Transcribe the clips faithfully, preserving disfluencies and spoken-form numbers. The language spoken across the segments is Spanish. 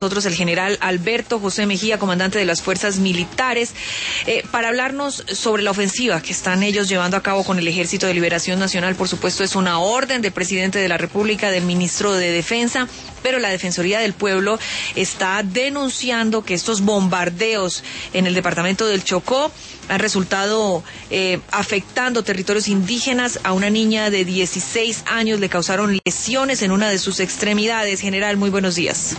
nosotros el general Alberto José Mejía, comandante de las fuerzas militares, eh, para hablarnos sobre la ofensiva que están ellos llevando a cabo con el Ejército de Liberación Nacional. Por supuesto, es una orden del presidente de la República, del ministro de Defensa, pero la Defensoría del Pueblo está denunciando que estos bombardeos en el departamento del Chocó han resultado eh, afectando territorios indígenas. A una niña de dieciséis años le causaron lesiones en una de sus extremidades. General, muy buenos días.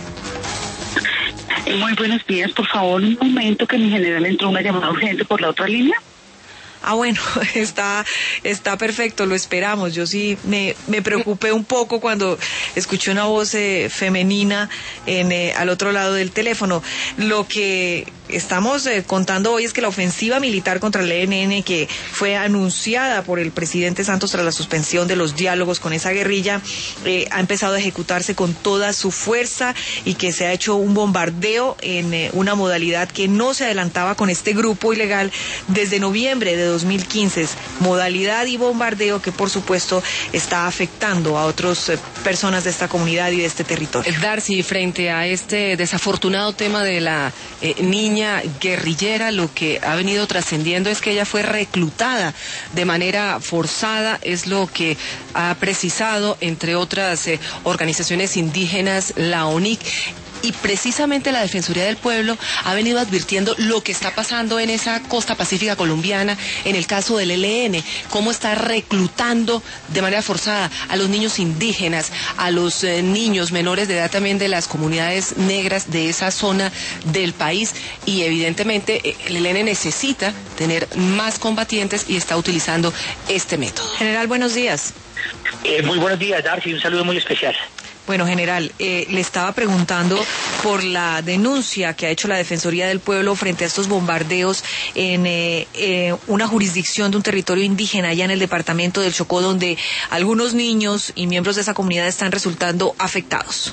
Muy buenos días, por favor, un momento que mi general entró una llamada urgente por la otra línea. Ah, bueno, está está perfecto, lo esperamos. Yo sí me, me preocupé un poco cuando escuché una voz eh, femenina en eh, al otro lado del teléfono. Lo que estamos eh, contando hoy es que la ofensiva militar contra el E L N, que fue anunciada por el presidente Santos tras la suspensión de los diálogos con esa guerrilla, eh, ha empezado a ejecutarse con toda su fuerza y que se ha hecho un bombardeo en eh, una modalidad que no se adelantaba con este grupo ilegal desde noviembre de dos mil quince, modalidad y bombardeo que por supuesto está afectando a otras eh, personas de esta comunidad y de este territorio. Darcy, frente a este desafortunado tema de la eh, niña guerrillera, lo que ha venido trascendiendo es que ella fue reclutada de manera forzada, es lo que ha precisado, entre otras eh, organizaciones indígenas, la O N I C. Y precisamente la Defensoría del Pueblo ha venido advirtiendo lo que está pasando en esa costa pacífica colombiana, en el caso del E L N, cómo está reclutando de manera forzada a los niños indígenas, a los eh, niños menores de edad también de las comunidades negras de esa zona del país, y evidentemente eh, el E L N necesita tener más combatientes y está utilizando este método. General, buenos días. Eh, muy buenos días, Darcy, un saludo muy especial. Bueno, general, eh, le estaba preguntando por la denuncia que ha hecho la Defensoría del Pueblo frente a estos bombardeos en eh, eh, una jurisdicción de un territorio indígena allá en el departamento del Chocó, donde algunos niños y miembros de esa comunidad están resultando afectados.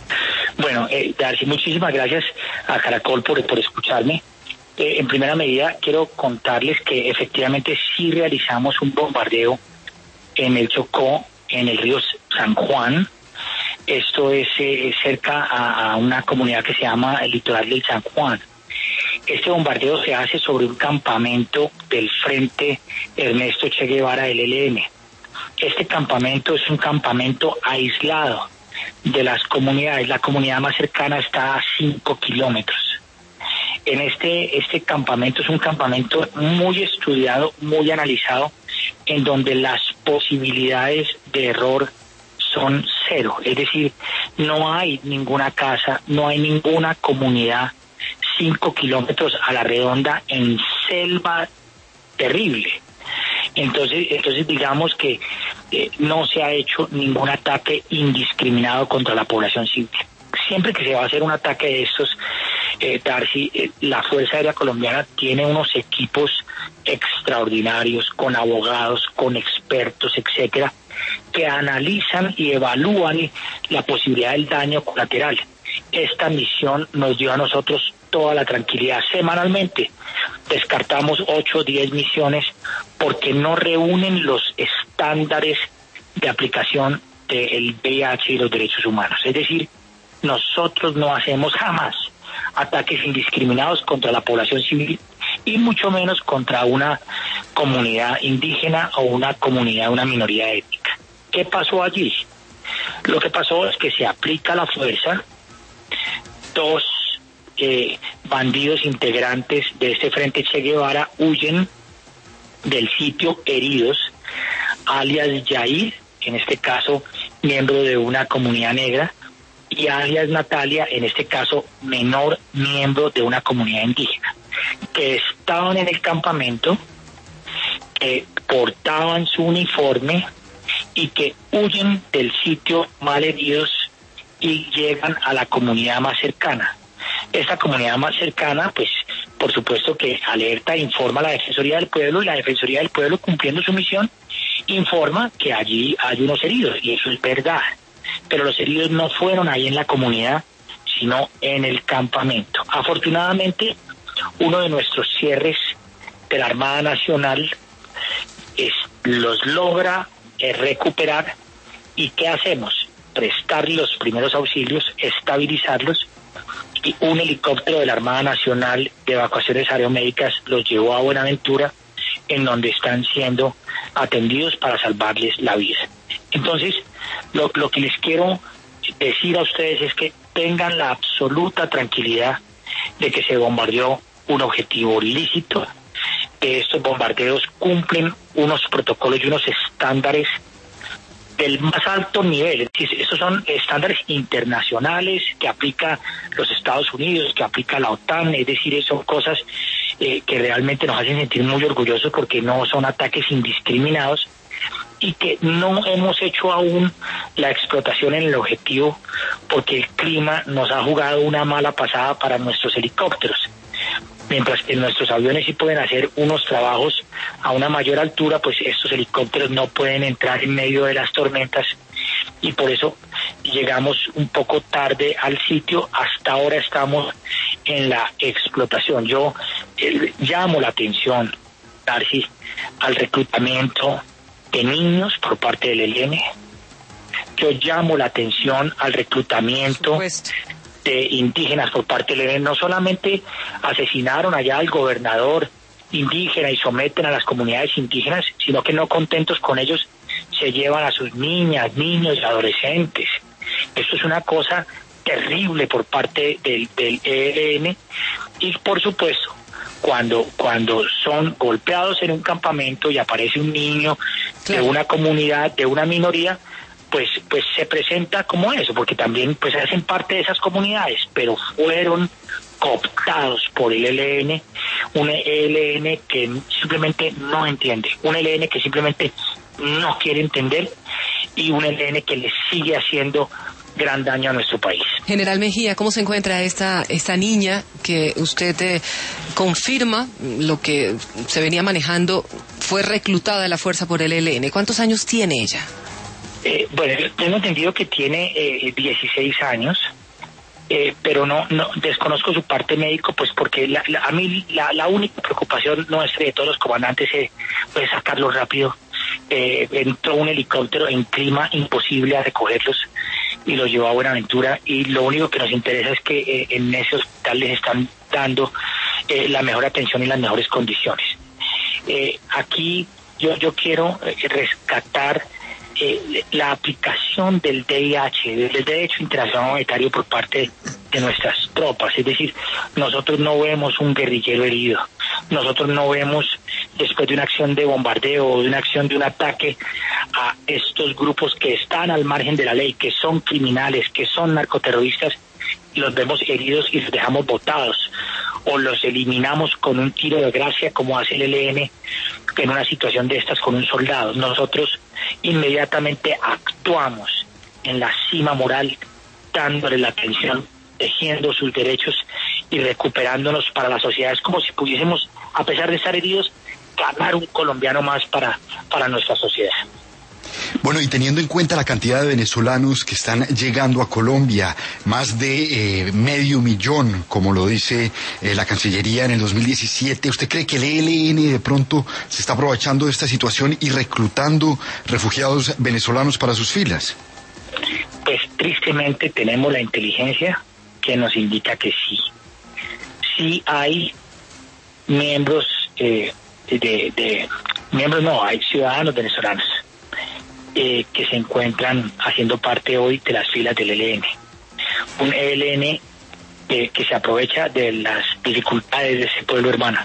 Bueno, eh, Darcy, muchísimas gracias a Caracol por, por escucharme. Eh, en primera medida, quiero contarles que efectivamente sí realizamos un bombardeo en el Chocó, en el río San Juan. Esto es eh, cerca a, a una comunidad que se llama el Litoral del San Juan. Este bombardeo se hace sobre un campamento del Frente Ernesto Che Guevara del E L N. Este campamento es un campamento aislado de las comunidades. La comunidad más cercana está a cinco kilómetros. En este, este campamento es un campamento muy estudiado, muy analizado, en donde las posibilidades de error son cero, es decir, no hay ninguna casa, no hay ninguna comunidad cinco kilómetros a la redonda en selva terrible. Entonces, entonces digamos que eh, no se ha hecho ningún ataque indiscriminado contra la población civil. Siempre que se va a hacer un ataque de estos, eh, Darcy, eh, la Fuerza Aérea Colombiana tiene unos equipos extraordinarios, con abogados, con expertos, etcétera, que analizan y evalúan la posibilidad del daño colateral. Esta misión nos dio a nosotros toda la tranquilidad. Semanalmente descartamos ocho o diez misiones porque no reúnen los estándares de aplicación del V I H y los derechos humanos. Es decir, nosotros no hacemos jamás ataques indiscriminados contra la población civil y mucho menos contra una comunidad indígena o una comunidad, una minoría étnica. ¿Qué pasó allí? Lo que pasó es que se aplica la fuerza. Dos eh, bandidos integrantes de este Frente Che Guevara huyen del sitio heridos, alias Yair, en este caso miembro de una comunidad negra, y alias Natalia, en este caso menor miembro de una comunidad indígena, que estaban en el campamento, que portaban su uniforme y que huyen del sitio mal heridos y llegan a la comunidad más cercana. Esta comunidad más cercana, pues, por supuesto que alerta, informa a la Defensoría del Pueblo, y la Defensoría del Pueblo, cumpliendo su misión, informa que allí hay unos heridos, y eso es verdad. Pero los heridos no fueron ahí en la comunidad, sino en el campamento. Afortunadamente, uno de nuestros cierres de la Armada Nacional es, los logra eh, recuperar. ¿Y qué hacemos? Prestar los primeros auxilios, estabilizarlos y un helicóptero de la Armada Nacional de Evacuaciones Aeromédicas los llevó a Buenaventura, en donde están siendo atendidos para salvarles la vida. Entonces, lo, lo que les quiero decir a ustedes es que tengan la absoluta tranquilidad de que se bombardeó un objetivo lícito, que estos bombardeos cumplen unos protocolos y unos estándares del más alto nivel. Es decir, estos son estándares internacionales que aplica los Estados Unidos, que aplica la OTAN, es decir, son cosas eh, que realmente nos hacen sentir muy orgullosos porque no son ataques indiscriminados y que no hemos hecho aún la explotación en el objetivo porque el clima nos ha jugado una mala pasada para nuestros helicópteros. Mientras que nuestros aviones sí pueden hacer unos trabajos a una mayor altura, pues estos helicópteros no pueden entrar en medio de las tormentas y por eso llegamos un poco tarde al sitio. Hasta ahora estamos en la explotación. Yo eh, llamo la atención, Darcy, al reclutamiento de niños por parte del E L N. Yo llamo la atención al reclutamiento de indígenas por parte del E L N. No solamente asesinaron allá al gobernador indígena y someten a las comunidades indígenas, sino que no contentos con ellos se llevan a sus niñas, niños y adolescentes. Esto es una cosa terrible por parte del, del E L N y por supuesto cuando cuando son golpeados en un campamento y aparece un niño claro. de una comunidad, de una minoría, pues pues se presenta como eso, porque también pues hacen parte de esas comunidades, pero fueron cooptados por el E L N, un E L N que simplemente no entiende, un E L N que simplemente no quiere entender y un E L N que le sigue haciendo gran daño a nuestro país. General Mejía, ¿cómo se encuentra esta esta niña que usted eh, confirma lo que se venía manejando, fue reclutada de la fuerza por el E L N? ¿Cuántos años tiene ella? Eh, bueno, tengo entendido que tiene eh, dieciséis años, eh, pero no, no desconozco su parte médico, pues porque la, la, a mí la, la única preocupación nuestra de todos los comandantes es pues, sacarlo rápido. Eh, entró un helicóptero en clima imposible a recogerlos y los llevó a Buenaventura y lo único que nos interesa es que eh, en ese hospital les están dando eh, la mejor atención y las mejores condiciones. Eh, aquí yo, yo quiero eh, rescatar Eh, la aplicación del D I H, del Derecho Internacional Humanitario por parte de nuestras tropas. Es decir, nosotros no vemos un guerrillero herido, nosotros no vemos después de una acción de bombardeo o de una acción de un ataque a estos grupos que están al margen de la ley, que son criminales, que son narcoterroristas, los vemos heridos y los dejamos botados o los eliminamos con un tiro de gracia como hace el E L N en una situación de estas con un soldado. Nosotros inmediatamente actuamos en la cima moral, dándole la atención, tejiendo sus derechos y recuperándonos para la sociedad. Es como si pudiésemos, a pesar de estar heridos, ganar un colombiano más para, para nuestra sociedad. Bueno, y teniendo en cuenta la cantidad de venezolanos que están llegando a Colombia, más de eh, medio millón, como lo dice eh, la Cancillería en el dos mil diecisiete, ¿usted cree que el E L N de pronto se está aprovechando de esta situación y reclutando refugiados venezolanos para sus filas? Pues tristemente tenemos la inteligencia que nos indica que sí. Sí hay miembros eh, de, de... miembros no, hay ciudadanos venezolanos Eh, que se encuentran haciendo parte hoy de las filas del E L N. Un E L N eh, que se aprovecha de las dificultades de ese pueblo hermano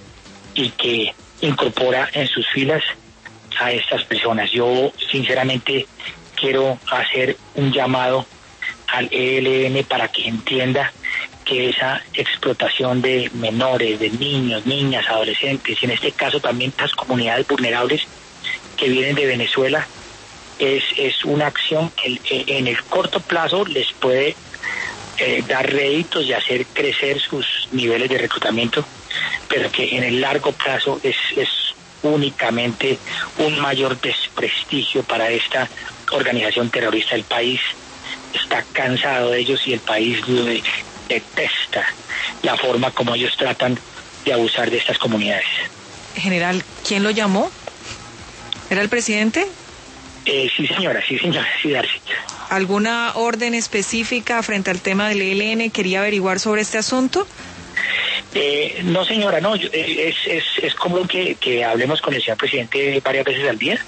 y que incorpora en sus filas a estas personas. Yo sinceramente quiero hacer un llamado al E L N para que entienda que esa explotación de menores, de niños, niñas, adolescentes, y en este caso también las comunidades vulnerables que vienen de Venezuela, Es, es una acción que en el corto plazo les puede eh, dar réditos y hacer crecer sus niveles de reclutamiento, pero que en el largo plazo es, es únicamente un mayor desprestigio para esta organización terrorista. El país está cansado de ellos y el país detesta la forma como ellos tratan de abusar de estas comunidades. General, ¿quién lo llamó? ¿Era el presidente? Eh, sí, señora, sí, señora, sí, Darcy. ¿Alguna orden específica frente al tema del E L N? ¿Quería averiguar sobre este asunto? Eh, no, señora, no. Yo, eh, es, es, es común que, que hablemos con el señor presidente varias veces al día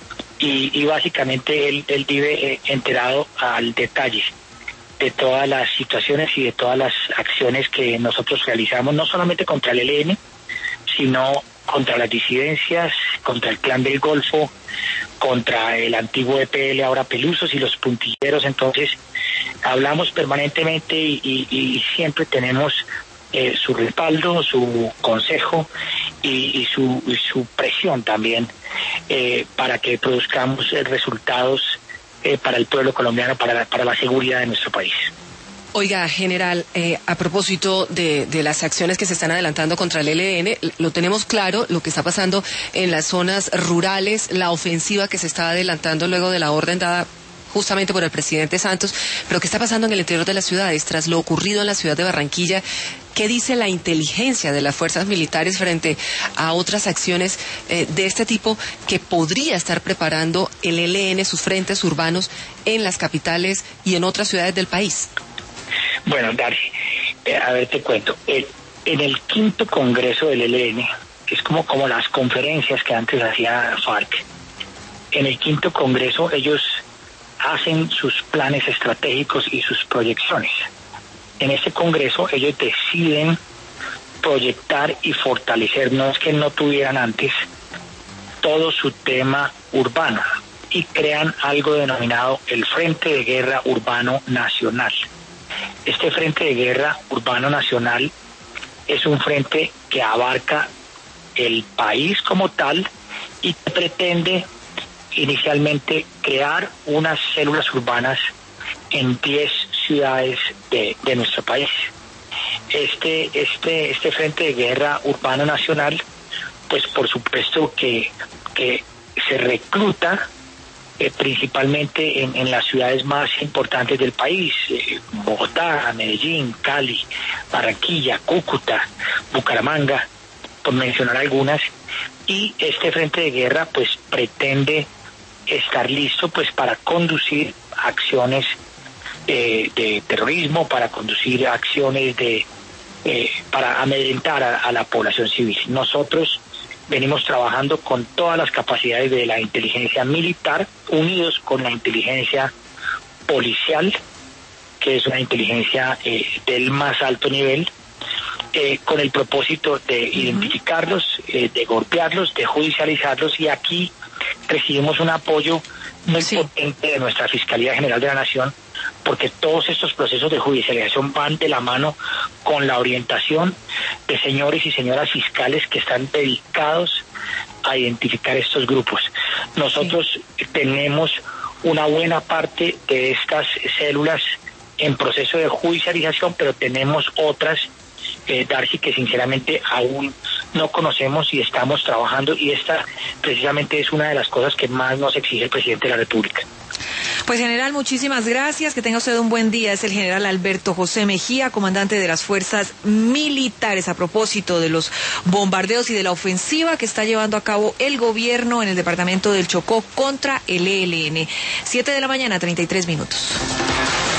y, y básicamente él, él vive eh, enterado al detalle de todas las situaciones y de todas las acciones que nosotros realizamos, no solamente contra el E L N, sino contra las disidencias, contra el Clan del Golfo, contra el antiguo E P L, ahora Pelusos, y los puntilleros. Entonces, hablamos permanentemente y, y, y siempre tenemos eh, su respaldo, su consejo y, y, su, y su presión también eh, para que produzcamos eh, resultados eh, para el pueblo colombiano, para la, para la seguridad de nuestro país. Oiga, general, eh, a propósito de, de las acciones que se están adelantando contra el E L N, lo tenemos claro, lo que está pasando en las zonas rurales, la ofensiva que se está adelantando luego de la orden dada justamente por el presidente Santos, pero ¿qué está pasando en el interior de las ciudades? Tras lo ocurrido en la ciudad de Barranquilla, ¿qué dice la inteligencia de las fuerzas militares frente a otras acciones eh, de este tipo que podría estar preparando el E L N, sus frentes urbanos, en las capitales y en otras ciudades del país? Bueno, Darcy, eh, a ver, te cuento. Eh, en el quinto congreso del E L N, que es como, como las conferencias que antes hacía FARC, en el quinto congreso ellos hacen sus planes estratégicos y sus proyecciones. En este congreso ellos deciden proyectar y fortalecer, no es que no tuvieran antes, todo su tema urbano, y crean algo denominado el Frente de Guerra Urbano Nacional. Este Frente de Guerra Urbano Nacional es un frente que abarca el país como tal y que pretende inicialmente crear unas células urbanas en diez ciudades de, de nuestro país. Este, este, este Frente de Guerra Urbano Nacional, pues por supuesto que, que se recluta Eh, principalmente en, en las ciudades más importantes del país, eh, Bogotá, Medellín, Cali, Barranquilla, Cúcuta, Bucaramanga, por mencionar algunas, y este Frente de Guerra pues pretende estar listo pues para conducir acciones eh, de terrorismo, para conducir acciones de eh, para amedrentar a, a la población civil. Nosotros venimos trabajando con todas las capacidades de la inteligencia militar, unidos con la inteligencia policial, que es una inteligencia eh, del más alto nivel, eh, con el propósito de uh-huh. identificarlos, eh, de golpearlos, de judicializarlos, y aquí recibimos un apoyo muy sí. potente de nuestra Fiscalía General de la Nación, porque todos estos procesos de judicialización van de la mano con la orientación de señores y señoras fiscales que están dedicados a identificar estos grupos. Nosotros sí. tenemos una buena parte de estas células en proceso de judicialización, pero tenemos otras, eh, Darcy, que sinceramente aún no conocemos y estamos trabajando, y esta precisamente es una de las cosas que más nos exige el presidente de la República. Pues general, muchísimas gracias, que tenga usted un buen día. Es el general Alberto José Mejía, comandante de las fuerzas militares, a propósito de los bombardeos y de la ofensiva que está llevando a cabo el gobierno en el departamento del Chocó contra el E L N. Siete de la mañana, treinta y tres minutos.